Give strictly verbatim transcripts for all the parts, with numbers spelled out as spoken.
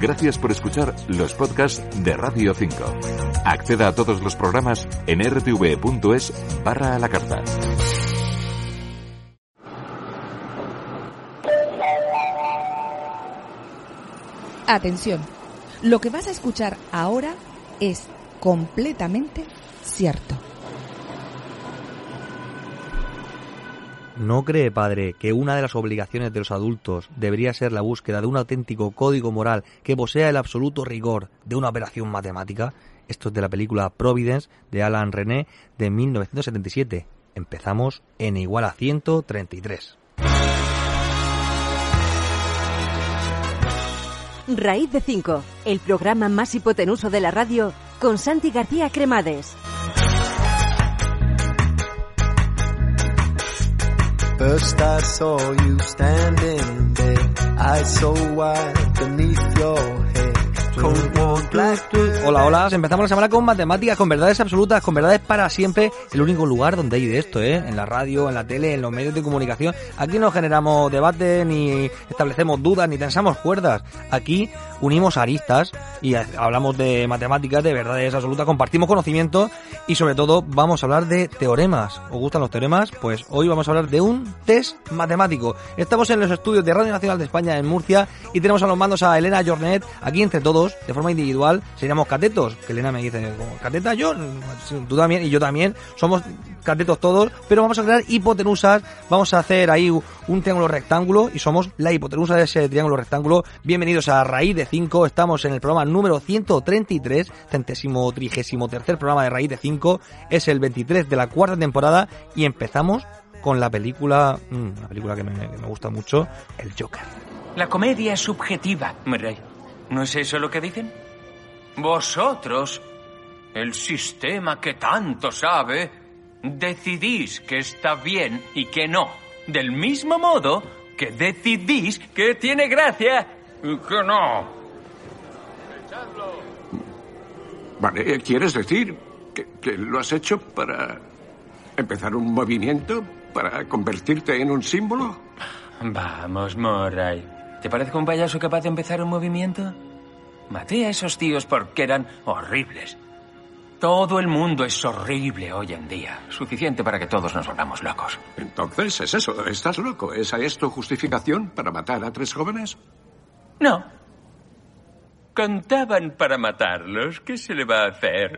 Gracias por escuchar los podcasts de Radio cinco. Acceda a todos los programas en r t v punto es barra a la carta. Atención, lo que vas a escuchar ahora es completamente cierto. ¿No cree, padre, que una de las obligaciones de los adultos debería ser la búsqueda de un auténtico código moral que posea el absoluto rigor de una operación matemática? Esto es de la película Providence de Alain Resnais de mil novecientos setenta y siete. Empezamos n igual a ciento treinta y tres. Raíz de cinco, el programa más hipotenuso de la radio, con Santi García Cremades. First I saw you standing there, eyes so wide beneath your head. Hola, hola, empezamos la semana con matemáticas, con verdades absolutas, con verdades para siempre. El único lugar donde hay de esto, ¿eh? En la radio, en la tele, en los medios de comunicación. Aquí no generamos debate, ni establecemos dudas, ni tensamos cuerdas. Aquí unimos aristas y hablamos de matemáticas, de verdades absolutas, compartimos conocimiento y sobre todo vamos a hablar de teoremas. ¿Os gustan los teoremas? Pues hoy vamos a hablar de un test matemático. Estamos en los estudios de Radio Nacional de España en Murcia y tenemos a los mandos a Elena Jornet. Aquí entre todos, de forma individual, seríamos catetos, que Elena me dice, ¿cateta yo? Tú también y yo también, somos catetos todos, pero vamos a crear hipotenusas, vamos a hacer ahí un triángulo rectángulo y somos la hipotenusa de ese triángulo rectángulo. Bienvenidos a Raíz de cinco, estamos en el programa número ciento treinta y tres, centésimo trigésimo tercer programa de Raíz de cinco, es el veintitrés de la cuarta temporada y empezamos con la película, una película que me, que me gusta mucho, El Joker. La comedia es subjetiva, Murray. ¿No es eso lo que dicen? Vosotros, el sistema que tanto sabe, decidís que está bien y que no, del mismo modo que decidís que tiene gracia y que no. Vale, ¿quieres decir que, que lo has hecho para empezar un movimiento? ¿Para convertirte en un símbolo? Vamos, Murray. ¿Te parezco un payaso capaz de empezar un movimiento? Maté a esos tíos porque eran horribles. Todo el mundo es horrible hoy en día. Suficiente para que todos nos volvamos locos. Entonces, es eso. ¿Estás loco? ¿Esa es tu justificación para matar a tres jóvenes? No. Cantaban para matarlos. ¿Qué se le va a hacer?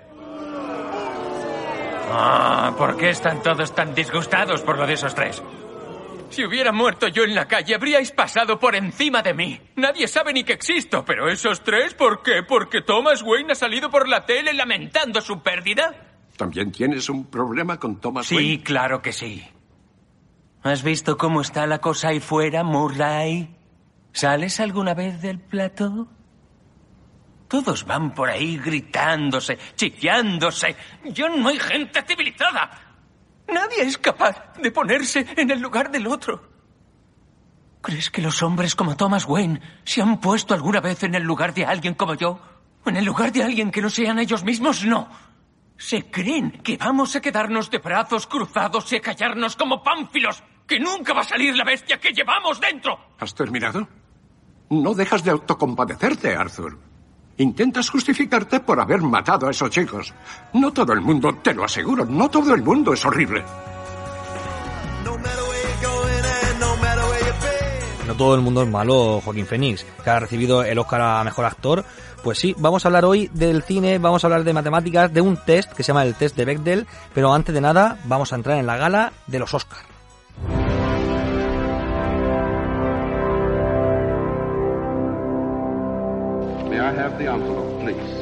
Ah, ¿por qué están todos tan disgustados por lo de esos tres? Si hubiera muerto yo en la calle, habríais pasado por encima de mí. Nadie sabe ni que existo, pero esos tres, ¿por qué? ¿Porque Thomas Wayne ha salido por la tele lamentando su pérdida? ¿También tienes un problema con Thomas sí, Wayne? Sí, claro que sí. ¿Has visto cómo está la cosa ahí fuera, Murray? ¿Sales alguna vez del plató? Todos van por ahí gritándose, chillándose. Yo no hay gente civilizada. Nadie es capaz de ponerse en el lugar del otro. ¿Crees que los hombres como Thomas Wayne se han puesto alguna vez en el lugar de alguien como yo? ¿En el lugar de alguien que no sean ellos mismos? No. Se creen que vamos a quedarnos de brazos cruzados y a callarnos como pánfilos, que nunca va a salir la bestia que llevamos dentro. ¿Has terminado? No dejas de autocompadecerte, Arthur. Intentas justificarte por haber matado a esos chicos. No todo el mundo, te lo aseguro, no todo el mundo es horrible. No todo el mundo es malo, Joaquín Phoenix, que ha recibido el Oscar a Mejor Actor. Pues sí, vamos a hablar hoy del cine, vamos a hablar de matemáticas, de un test que se llama el test de Bechdel, pero antes de nada vamos a entrar en la gala de los Oscar. May I have the envelope, please?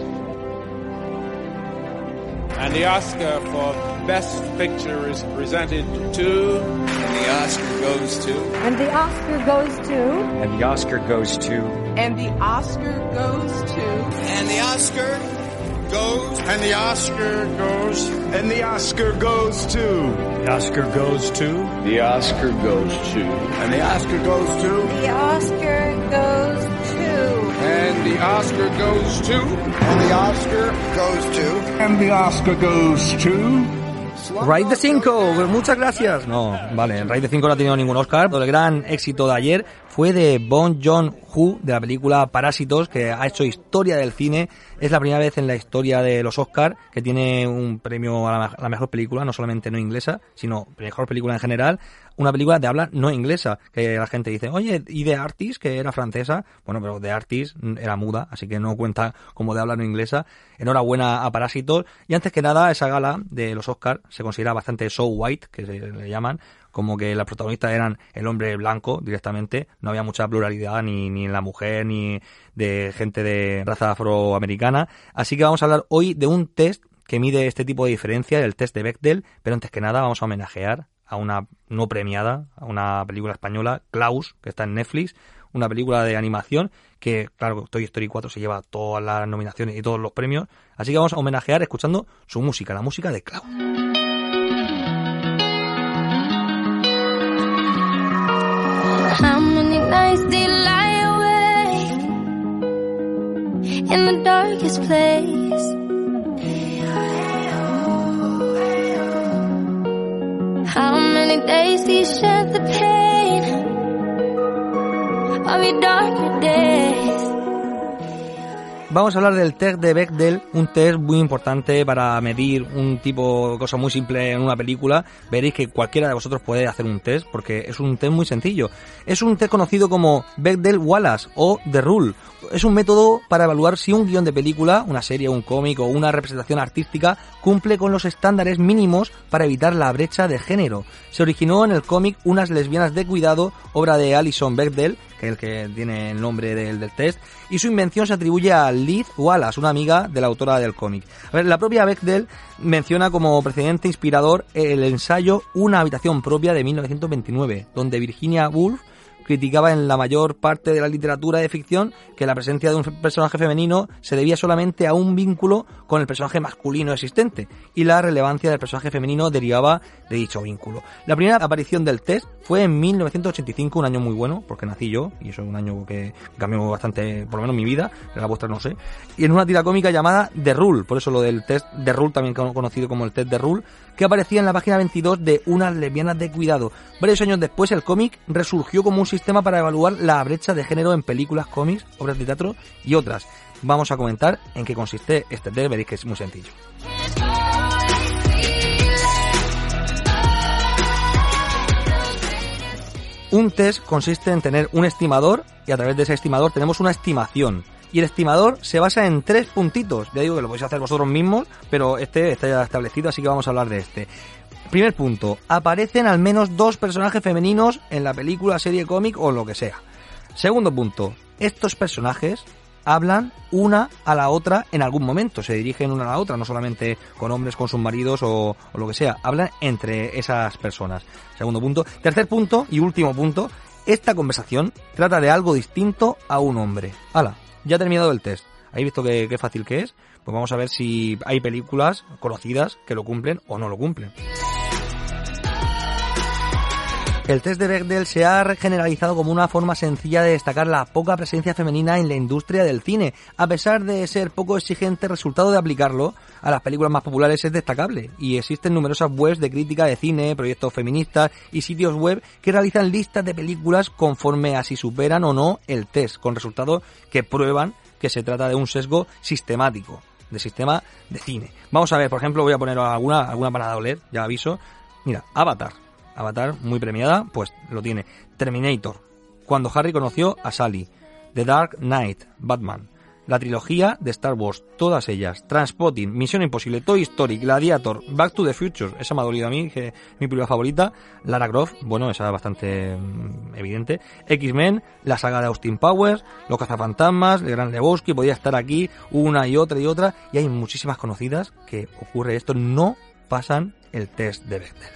And the Oscar for Best Picture is presented to... And the Oscar goes to... And the Oscar goes to... And the Oscar goes to... And the Oscar goes to... And the Oscar goes... And the Oscar goes... And the Oscar goes to... The Oscar goes to... The Oscar goes to... And the Oscar goes to... The Oscar goes to... And the Oscar goes to... And the Oscar goes to... And the Oscar goes to... Raíz de cinco, muchas gracias. No, vale, Raíz de cinco no ha tenido ningún Oscar, pero el gran éxito de ayer fue de Bong Joon-ho, de la película Parásitos, que ha hecho historia del cine. Es la primera vez en la historia de los Oscar que tiene un premio a la, a la mejor película, no solamente no inglesa, sino mejor película en general. Una película de habla no inglesa, que la gente dice, oye, ¿y The Artist, que era francesa? Bueno, pero The Artist era muda, así que no cuenta como de habla no inglesa. Enhorabuena a Parásitos. Y antes que nada, esa gala de los Oscar se considera bastante so white, que se le llaman, como que las protagonistas eran el hombre blanco directamente, no había mucha pluralidad ni, ni en la mujer, ni de gente de raza afroamericana. Así que vamos a hablar hoy de un test que mide este tipo de diferencia, el test de Bechdel, pero antes que nada vamos a homenajear a una no premiada, a una película española, Klaus, que está en Netflix, una película de animación que, claro, Toy Story cuatro se lleva todas las nominaciones y todos los premios, así que vamos a homenajear escuchando su música, la música de Klaus. How many nights do you lie awake in the darkest place? How many days do you shed the pain of your darker days? Vamos a hablar del test de Bechdel, un test muy importante para medir un tipo de cosa muy simple en una película. Veréis que cualquiera de vosotros puede hacer un test porque es un test muy sencillo. Es un test conocido como Bechdel-Wallace o The Rule. Es un método para evaluar si un guión de película, una serie, un cómic o una representación artística cumple con los estándares mínimos para evitar la brecha de género. Se originó en el cómic Unas lesbianas de cuidado, obra de Alison Bechdel, que es el que tiene el nombre del, del test, y su invención se atribuye a Liz Wallace, una amiga de la autora del cómic. A ver, la propia Bechdel menciona como precedente inspirador el ensayo Una habitación propia de mil novecientos veintinueve, donde Virginia Woolf criticaba en la mayor parte de la literatura de ficción que la presencia de un personaje femenino se debía solamente a un vínculo con el personaje masculino existente y la relevancia del personaje femenino derivaba de dicho vínculo. La primera aparición del test fue en mil novecientos ochenta y cinco, un año muy bueno, porque nací yo, y eso es un año que cambió bastante, por lo menos mi vida, en la vuestra no sé, y en una tira cómica llamada The Rule, por eso lo del test The Rule, también conocido como el test The Rule, que aparecía en la página veintidós de Unas lesbianas de cuidado. Varios años después el cómic resurgió como un sistema para evaluar la brecha de género en películas, cómics, obras de teatro y otras. Vamos a comentar en qué consiste este test, veréis que es muy sencillo. Un test consiste en tener un estimador y a través de ese estimador tenemos una estimación. Y el estimador se basa en tres puntitos. Ya digo que lo podéis hacer vosotros mismos, pero este está ya establecido, así que vamos a hablar de este. Primer punto, aparecen al menos dos personajes femeninos en la película, serie, cómic o lo que sea. Segundo punto, estos personajes hablan una a la otra en algún momento, se dirigen una a la otra, no solamente con hombres, con sus maridos o, o lo que sea, hablan entre esas personas. Segundo punto. Tercer punto y último punto, esta conversación trata de algo distinto a un hombre. ¡Hala! Ya ha terminado el test. ¿Habéis visto qué, qué fácil que es? Pues vamos a ver si hay películas conocidas que lo cumplen o no lo cumplen. El test de Bechdel se ha generalizado como una forma sencilla de destacar la poca presencia femenina en la industria del cine. A pesar de ser poco exigente, el resultado de aplicarlo a las películas más populares es destacable. Y existen numerosas webs de crítica de cine, proyectos feministas y sitios web que realizan listas de películas conforme a si superan o no el test, con resultados que prueban que se trata de un sesgo sistemático, de sistema de cine. Vamos a ver, por ejemplo, voy a poner alguna, alguna para doler, ya aviso. Mira, Avatar. Avatar, muy premiada, pues lo tiene. Terminator, Cuando Harry conoció a Sally, The Dark Knight, Batman, la trilogía de Star Wars, todas ellas, Trainspotting, Misión Imposible, Toy Story, Gladiator, Back to the Future, esa me ha dolido a mí, que es mi película favorita, Lara Croft, bueno, esa es bastante mm, evidente, X-Men, la saga de Austin Powers, Los Cazafantasmas, El Gran Lebowski, podía estar aquí una y otra y otra, y hay muchísimas conocidas que ocurre esto, no pasan el test de Bechdel.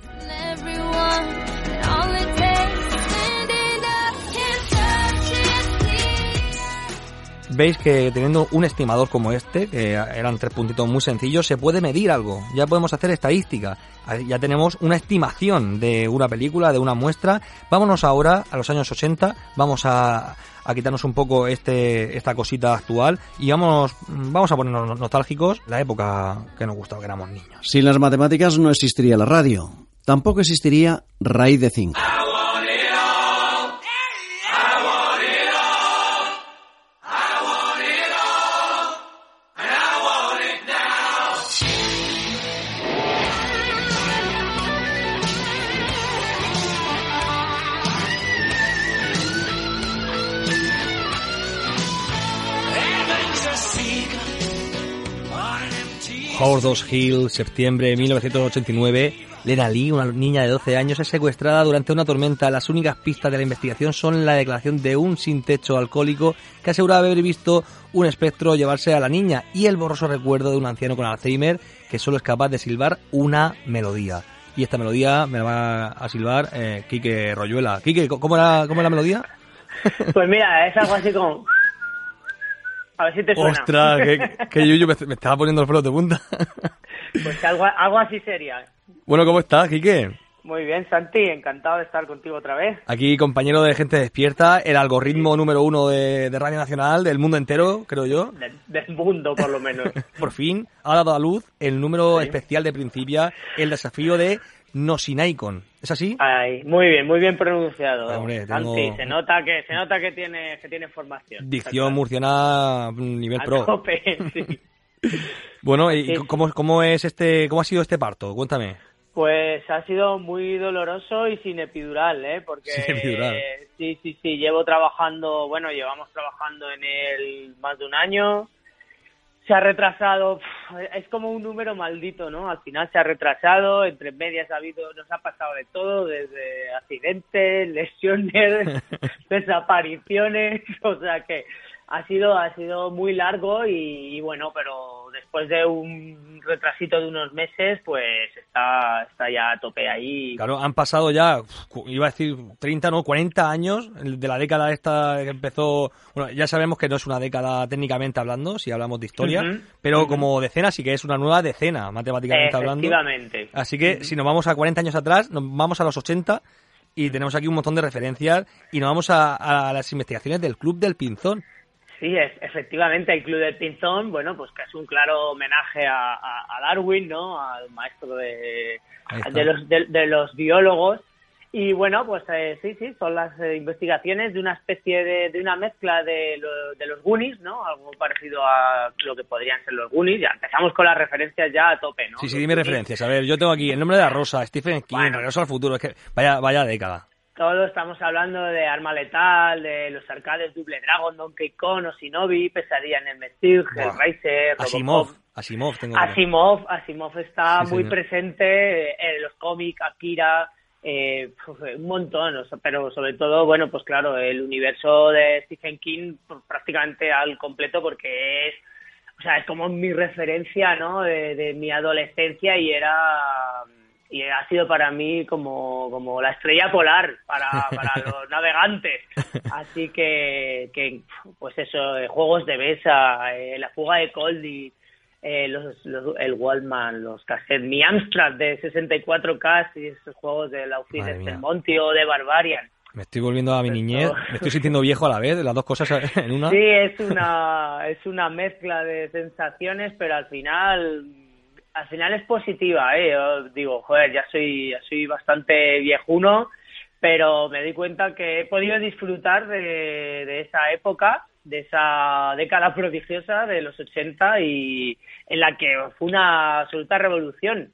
Veis que teniendo un estimador como este, que eran tres puntitos muy sencillos, se puede medir algo. Ya podemos hacer estadística. Ya tenemos una estimación de una película, de una muestra. Vámonos ahora a los años ochenta. Vamos a, a quitarnos un poco este esta cosita actual y vamos, vamos a ponernos nostálgicos. La época que nos gustaba, que éramos niños. Sin las matemáticas no existiría la radio. Tampoco existiría Raíz de Zinc. Hordos Hill, septiembre de mil novecientos ochenta y nueve. Lena Lee, una niña de doce años, es secuestrada durante una tormenta. Las únicas pistas de la investigación son la declaración de un sin techo alcohólico que asegura haber visto un espectro llevarse a la niña y el borroso recuerdo de un anciano con Alzheimer que solo es capaz de silbar una melodía. Y esta melodía me la va a silbar eh, Quique Royuela. Quique, ¿cómo era, cómo era la melodía? Pues mira, es algo así como... A ver si te suena. ¡Ostras! Que, que Yuyu me, me estaba poniendo los pelos de punta. Pues algo, algo así sería. Bueno, ¿cómo estás, Quique? Muy bien, Santi, encantado de estar contigo otra vez. Aquí, compañero de Gente Despierta, el algoritmo sí. número uno de, de Radio Nacional, del mundo entero, creo yo. Del, del mundo, por lo menos. Por fin ha dado a luz el número sí. especial de Principia, el desafío de Nosinaikon. ¿Es así? Ay, muy bien, muy bien pronunciado. Ay, hombre, tengo... Santi, se nota que se nota que tiene que tiene formación. Dicción murciana nivel a pro. Tope, sí. Bueno, ¿y sí. cómo cómo es este cómo ha sido este parto? Cuéntame. Pues ha sido muy doloroso y sin epidural, ¿eh? Porque sin epidural. Eh, sí, sí, sí, llevo trabajando, bueno, llevamos trabajando en él más de un año. Se ha retrasado, es como un número maldito, ¿no? Al final se ha retrasado, entre medias ha habido, nos ha pasado de todo, desde accidentes, lesiones, desapariciones, o sea que ha sido ha sido muy largo y, y bueno, pero después de un retrasito de unos meses, pues está está ya a tope ahí. Claro, han pasado ya, iba a decir treinta, no, cuarenta años de la década esta que empezó. Bueno, ya sabemos que no es una década técnicamente hablando, si hablamos de historia, uh-huh, pero uh-huh. como decena sí que es una nueva decena, matemáticamente hablando. Efectivamente. Así que uh-huh. si nos vamos a cuarenta años atrás, nos vamos a los ochenta y tenemos aquí un montón de referencias y nos vamos a, a las investigaciones del Club del Pinzón. Sí, es, efectivamente, el Club del Pinzón, bueno, pues que es un claro homenaje a, a, a Darwin, ¿no? Al maestro de, de, los, de, de los biólogos. Y bueno, pues eh, sí, sí, son las eh, investigaciones de una especie de, de una mezcla de, lo, de los Goonies, ¿no? Algo parecido a lo que podrían ser los Goonies. Ya empezamos con las referencias ya a tope, ¿no? Sí, sí, dime Goonies. Referencias. A ver, yo tengo aquí El nombre de la rosa, Stephen King, bueno. Regreso al futuro. Es que vaya, vaya década. Todos estamos hablando de Arma Letal, de los arcades Double Dragon, Donkey Kong, Shinobi, Pesadilla en el Mestig, Hellraiser, Asimov, Asimov, tengo Asimov, Asimov está sí, muy señor. presente en los cómics, Akira, eh, un montón, o sea, pero sobre todo, bueno, pues claro, el universo de Stephen King prácticamente al completo porque es, o sea, es como mi referencia, ¿no? De, de mi adolescencia y era... y ha sido para mí como, como la estrella polar para, para los navegantes. Así que, que pues eso, eh, juegos de mesa, eh, la fuga de Coldy, eh, los, los, el Wallman, los cassettes, mi Amstrad de sesenta y cuatro K y esos juegos de la Outfit de Monty o de Barbarian. Me estoy volviendo a mi niñez, me estoy sintiendo viejo a la vez, las dos cosas en una. Sí, es una, es una mezcla de sensaciones, pero al final... Al final es positiva, ¿eh? Yo digo, joder, ya soy, ya soy bastante viejuno, pero me doy cuenta que he podido disfrutar de, de esa época, de esa década prodigiosa de los ochenta y en la que fue una absoluta revolución.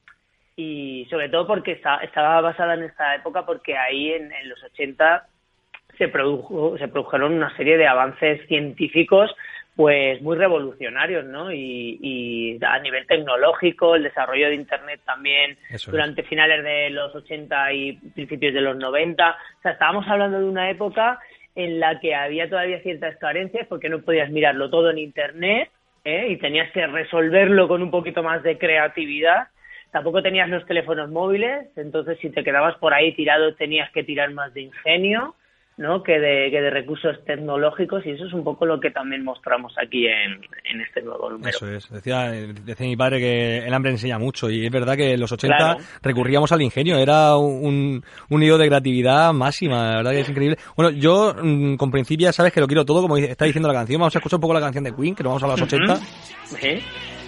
Y sobre todo porque está, estaba basada en esta época porque ahí en, en los ochenta se produjo, se produjeron una serie de avances científicos pues muy revolucionarios, ¿no? Y, y a nivel tecnológico, el desarrollo de Internet también Eso durante es. finales de los ochenta y principios de los noventa. O sea, estábamos hablando de una época en la que había todavía ciertas carencias porque no podías mirarlo todo en Internet, ¿eh? Y tenías que resolverlo con un poquito más de creatividad. Tampoco tenías los teléfonos móviles, entonces si te quedabas por ahí tirado tenías que tirar más de ingenio, ¿no? que de que de recursos tecnológicos, y eso es un poco lo que también mostramos aquí en, en este nuevo número. Eso es, decía, decía mi padre que el hambre enseña mucho, y es verdad que en los ochenta claro. recurríamos al ingenio, era un, un hilo de creatividad máxima, la verdad que es increíble. Bueno, yo con Principia sabes que lo quiero todo, como está diciendo la canción. Vamos a escuchar un poco la canción de Queen, que nos vamos a los ochenta. ¿Sí?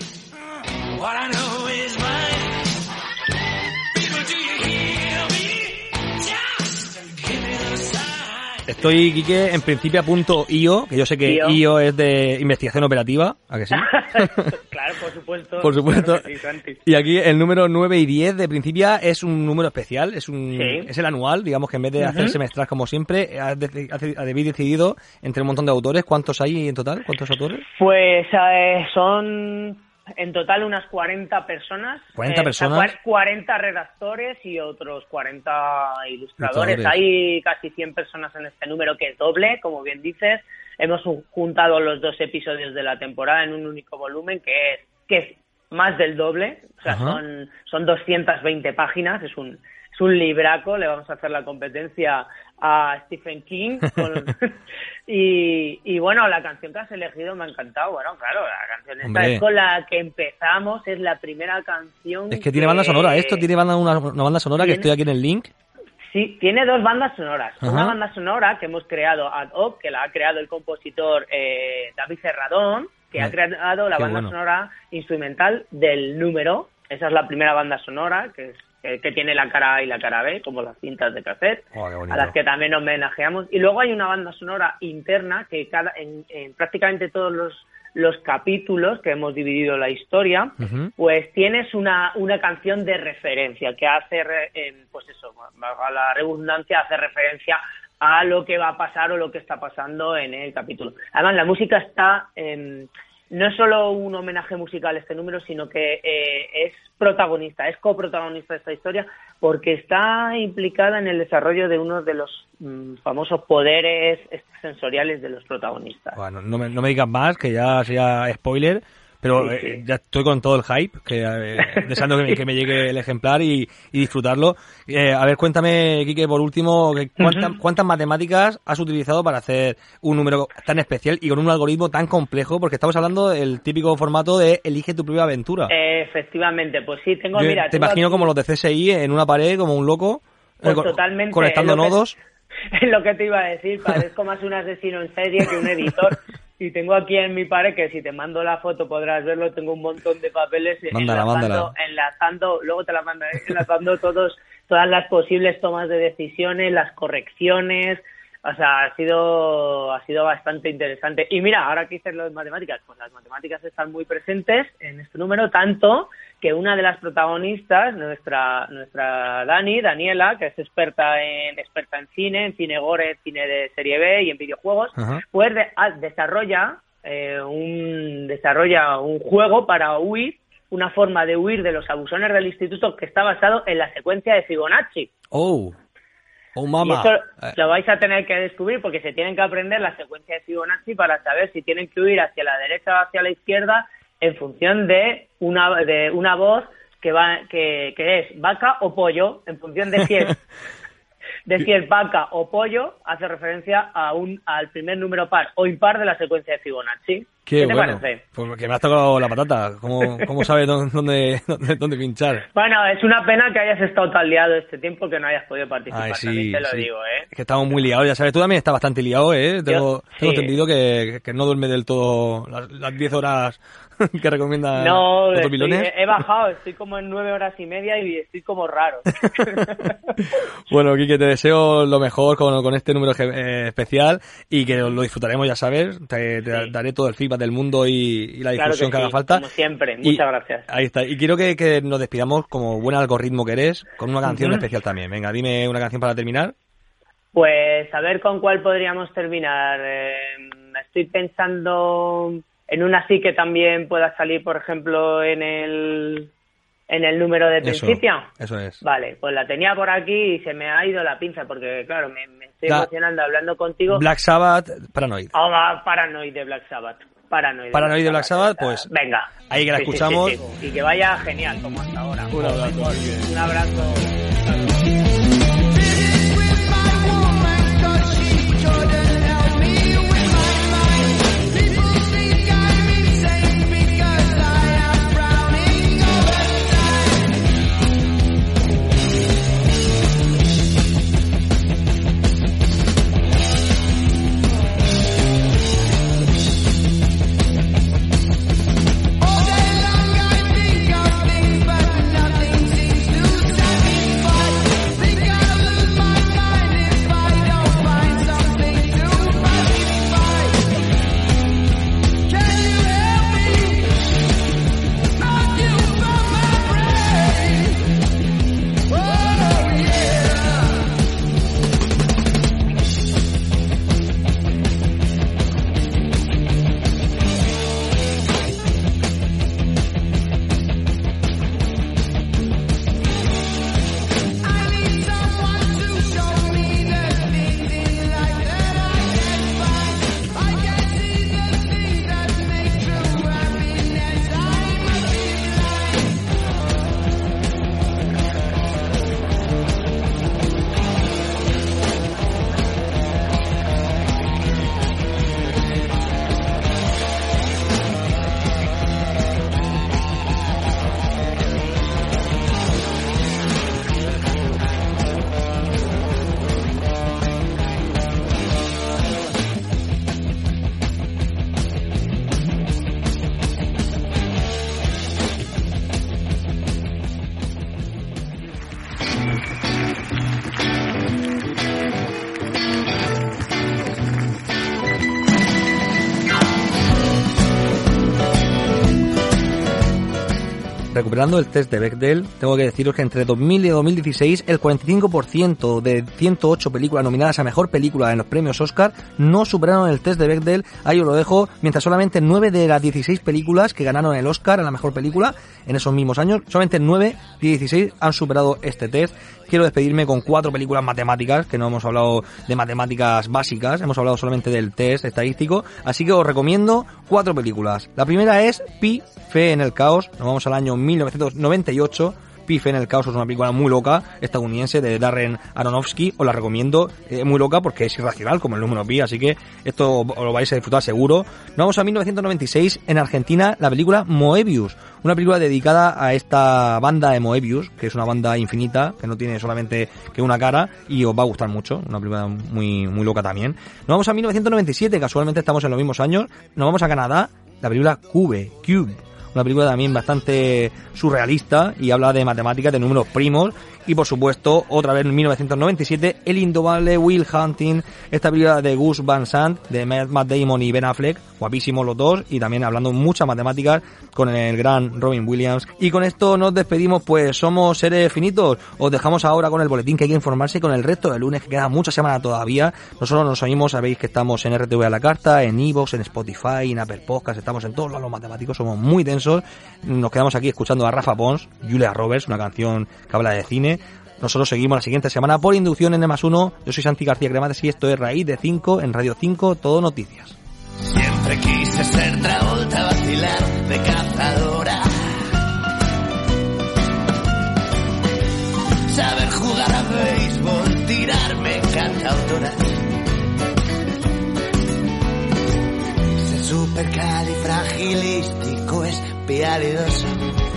Estoy, Quique, en principia punto i o, que yo sé que I O, I O es de investigación operativa, ¿a que sí? Claro, por supuesto. Por supuesto. Claro sí, y aquí el número nueve y diez de Principia es un número especial, es un sí. es el anual, digamos que en vez de uh-huh. hacer semestral como siempre, habéis decidido entre un montón de autores. ¿Cuántos hay en total? ¿Cuántos autores? Pues eh, son en total unas cuarenta personas. ¿cuarenta eh, personas? cuarenta redactores y otros cuarenta ilustradores. ilustradores. Hay casi cien personas en este número, que es doble, como bien dices. Hemos juntado los dos episodios de la temporada en un único volumen, que es que es más del doble. O sea, son, son doscientas veinte páginas. Es un, es un libraco. Le vamos a hacer la competencia a Stephen King. Con, y, y bueno, la canción que has elegido me ha encantado. Bueno, claro, la canción esta Hombre. es con la que empezamos. Es la primera canción. Es que tiene banda sonora. Esto tiene banda, una, una banda sonora que ¿Tiene? estoy aquí en el link. Sí, tiene dos bandas sonoras. Ajá. Una banda sonora que hemos creado ad hoc, que la ha creado el compositor eh, David Serradón, que ha creado la Qué banda bueno. sonora instrumental del número. Esa es la primera banda sonora, que, es, que, que tiene la cara A y la cara B, como las cintas de cassette, Oh, qué bonito. a las que también homenajeamos. Y luego hay una banda sonora interna que cada en, en prácticamente todos los, los capítulos que hemos dividido la historia, Ujú. pues tienes una, una canción de referencia que hace, re- eh, pues eso, valga la redundancia, hace referencia a lo que va a pasar o lo que está pasando en el capítulo. Además, la música está, eh, no es solo un homenaje musical a este número, sino que eh, es protagonista, es coprotagonista de esta historia, porque está implicada en el desarrollo de uno de los mm, famosos poderes sensoriales de los protagonistas. Bueno, no me, no me digas más, que ya sea spoiler, pero Sí, sí. eh, ya estoy con todo el hype, que eh, deseando que me, que me llegue el ejemplar y, y disfrutarlo. Eh, a ver, cuéntame, Quique, por último, que cuánta- Ujú. ¿cuántas matemáticas has utilizado para hacer un número tan especial y con un algoritmo tan complejo? Porque estamos hablando del típico formato de elige tu propia aventura. Eh, efectivamente, pues sí, tengo, Yo mira... te tengo imagino aquí- como los de C S I en una pared, como un loco, Pues eh, co- totalmente, conectando es lo que- nodos. Es lo que te iba a decir, parezco más un asesino en serie que un editor. Y tengo aquí en mi pared, que si te mando la foto podrás verlo, tengo un montón de papeles Mándala, enlazando, mándala. enlazando, luego te la mandaré, enlazando todos, todas las posibles tomas de decisiones, las correcciones. O sea, ha sido, ha sido bastante interesante. Y mira, ahora que dices lo de matemáticas, pues las matemáticas están muy presentes en este número, tanto que una de las protagonistas, nuestra nuestra Dani, Daniela, que es experta en experta en cine, en cine gore, cine de serie B y en videojuegos, Ajá. pues de- ah, desarrolla eh, un desarrolla un juego para huir, una forma de huir de los abusones del instituto que está basado en la secuencia de Fibonacci. Oh, oh, Y mamá. eso Eh, lo vais a tener que descubrir porque se tienen que aprender la secuencia de Fibonacci para saber si tienen que huir hacia la derecha o hacia la izquierda en función de una de una voz que va que, que es vaca o pollo, en función de si es de si es vaca o pollo, hace referencia a un al primer número par o impar de la secuencia de Fibonacci. Qué, ¿Qué te bueno. parece? Pues que me has tocado la patata. ¿Cómo, cómo sabes dónde, dónde, dónde, dónde pinchar? Bueno, es una pena que hayas estado tan liado este tiempo que no hayas podido participar, Ay, sí, también te lo sí. digo, ¿eh? Es que estamos muy liados, ya sabes. Tú también estás bastante liado, ¿eh? Tengo, tengo sí. entendido que, que no duerme del todo las, las diez horas que recomienda No, los estoy- pilones. he bajado, estoy como en nueve horas y media y estoy como raro. Bueno, Quique, te deseo lo mejor con, con este número eh, especial y que lo disfrutaremos, ya sabes. Te, te daré todo el feedback del mundo y, y la Claro difusión que que, haga sí, falta. como siempre. Y- Muchas gracias. Ahí está. Y quiero que, que nos despidamos como buen algoritmo que eres, con una canción Ujú. especial también. Venga, dime una canción para terminar. Pues a ver con cuál podríamos terminar. Eh, estoy pensando en una así que también pueda salir, por ejemplo, en el en el número de Eso, principio. eso es. Vale, pues la tenía por aquí y se me ha ido la pinza porque, claro, me, me estoy La- emocionando hablando contigo. Black Sabbath, Paranoid. Oh, va, Paranoid de Black Sabbath. Paranoid de Paranoid de Black Sabbath, pues venga. ahí que la Sí, sí, escuchamos. sí, sí. Y que vaya genial como hasta ahora. Un abrazo. Un abrazo. All day long I think of things, but nothing seems to satisfy. recuperando el test de Bechdel, tengo que deciros que entre dos mil y dos mil dieciséis el cuarenta y cinco por ciento de ciento ocho películas nominadas a Mejor Película en los premios Oscar no superaron el test de Bechdel. Ahí os lo dejo, mientras solamente nueve de las dieciséis películas que ganaron el Oscar a la Mejor Película en esos mismos años, solamente nueve de dieciséis han superado este test. Quiero despedirme con cuatro películas matemáticas, que no hemos hablado de matemáticas básicas, hemos hablado solamente del test estadístico, así que os recomiendo cuatro películas. La primera es Pi, Fe en el Caos, nos vamos al año mil novecientos noventa y ocho. Pi, Fe en el Caos es una película muy loca, estadounidense, de Darren Aronofsky. Os la recomiendo, es eh, muy loca porque es irracional como el número pi, así que esto lo vais a disfrutar seguro. Nos vamos a mil novecientos noventa y seis, en Argentina, la película Moebius, una película dedicada a esta banda de Moebius, que es una banda infinita, que no tiene solamente que una cara, y os va a gustar mucho, una película muy, muy loca también. Nos vamos a mil novecientos noventa y siete, casualmente estamos en los mismos años. Nos vamos a Canadá, la película Cube, Cube, una película también bastante surrealista y habla de matemáticas, de números primos. Y por supuesto, otra vez en mil novecientos noventa y siete, El indomable Will Hunting, esta película de Gus Van Sant, de Matt Damon y Ben Affleck, guapísimos los dos, y también hablando muchas matemáticas con el gran Robin Williams. Y con esto nos despedimos, pues somos seres finitos. Os dejamos ahora con el boletín, que hay que informarse con el resto del lunes, que queda mucha semana todavía. Nosotros nos oímos, sabéis que estamos en R T V a la carta, en iVoox, en Spotify, en Apple Podcast, estamos en todos los matemáticos, somos muy densos. Nos quedamos aquí escuchando a Rafa Pons, Julia Roberts, una canción que habla de cine. Nosotros seguimos la siguiente semana por inducción en N más uno. Yo soy Santi García Cremades y esto es Raíz de cinco en Radio cinco, Todo Noticias. Siempre quise ser Travolta, vacilar de cazadora, saber jugar a béisbol, tirarme cantautoras, ser supercalifragilístico, espialidoso,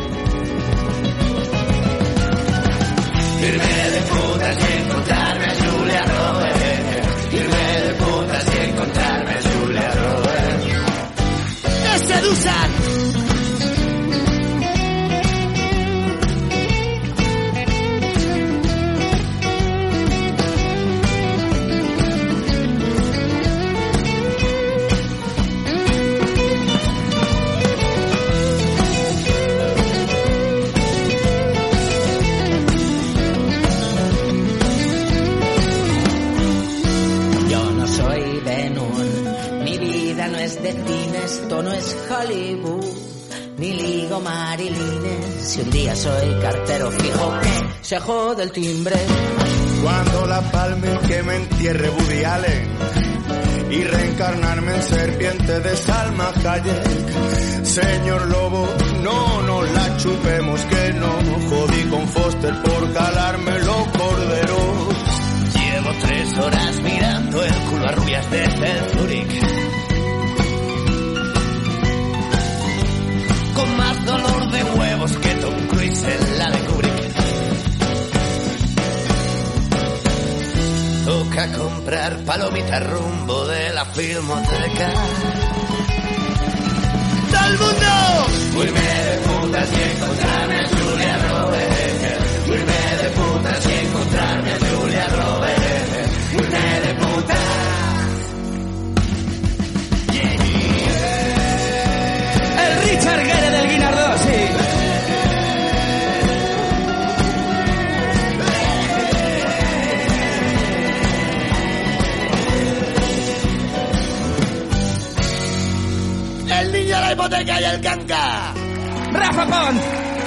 irme de putas y encontrarme a Julia Roberts, irme de putas y encontrarme a Julia Roberts. ¡Te sedusan! De cine, esto no es Hollywood, ni ligo marilines. Si un día soy cartero fijo, que se jode el timbre. Cuando la palme que me entierre Woody Allen y reencarnarme en serpiente de Salma Hayek. Señor Lobo, no nos la chupemos, que no jodí con Foster por calarme los corderos. Llevo tres horas mirando el culo a rubias de Zurich, con más dolor de huevos que Tom Cruise en la de Kubrick. Toca comprar palomitas rumbo de la filmoteca. ¡Todo el mundo! Irme de putas y encontrarme a Julia Roberts, irme de putas y encontrarme a Julia Roberts, irme de putas. Richard Gere del Guinardó, sí. El niño de la hipoteca y el canca. Rafa Pons.